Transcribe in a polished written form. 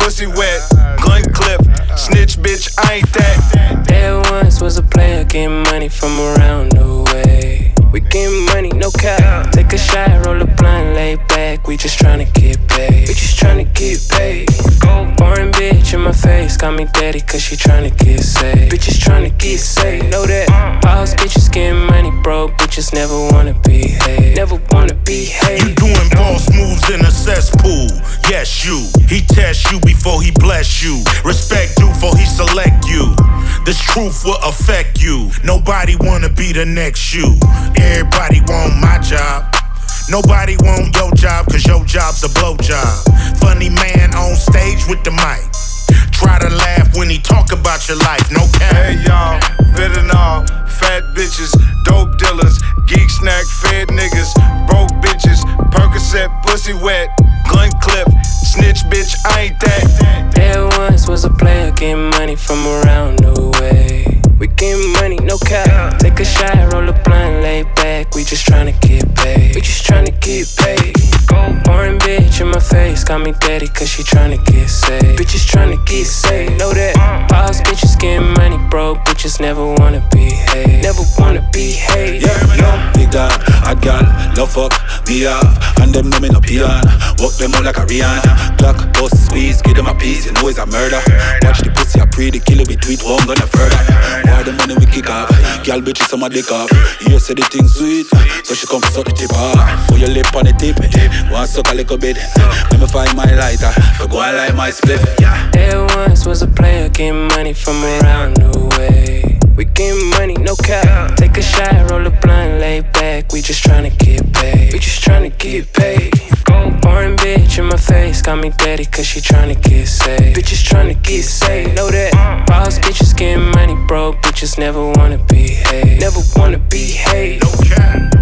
pussy wet, gun clip, snitch bitch, I ain't that. There once was a player getting money from around the way. We getting money, no cap. Take a shot, roll a blunt, lay back. We just tryna get paid. We just tryna get paid. Foreign bitch in my face, got me daddy cause she tryna get saved. Bitches tryna get saved, know that. Boss bitches getting money, broke bitches never wanna behave. Never wanna behave. You doing boss moves in a cesspool. Yes, you. He test you before he bless you. Respect you before he select you. This truth will affect you. Nobody wanna be the next you. Everybody want my job. Nobody want your job, cause your job's a blowjob. Funny man on stage with the mic. Try to laugh when he talk about your life, no cap. Hey y'all, fentanyl, fat bitches, dope dealers, geek snack fed niggas, broke bitches, Percocet pussy wet, gun clip, snitch bitch, I ain't that. There once was a player getting money from around the way. We getting money, no cap. Take a shot, roll a blunt, lay back. We just tryna get paid. We just tryna get paid. Foreign bitch in my face, got me daddy cause she tryna get saved. Bitches tryna get saved, know that. Boss bitches getting money, broke bitches never wanna behave. Never wanna behave. Yeah, big dog, I got love fuck me off, and them know me no peon. Walk them out like a Rihanna. Clock, bust, squeeze, give them a piece, you know it's a murder. Watch the pussy, I pray the killer be tweet, one gonna further. Why the money we kick off, girl bitches on my dick off. You say the thing sweet, so she come suck the tip off. For your lip on the tip, wanna suck a little bit. Let me find my lighter, for go and light my split. There once was a player getting money from around the way. We getting money, no cap. Take a shot, roll a blunt, lay back. We just tryna get paid. We just tryna get paid. Foreign bitch in my face, got me daddy cause she tryna get saved. Bitches tryna get saved, know that. Boss bitches getting money, broke bitches never wanna behave. Never wanna behave. No cap.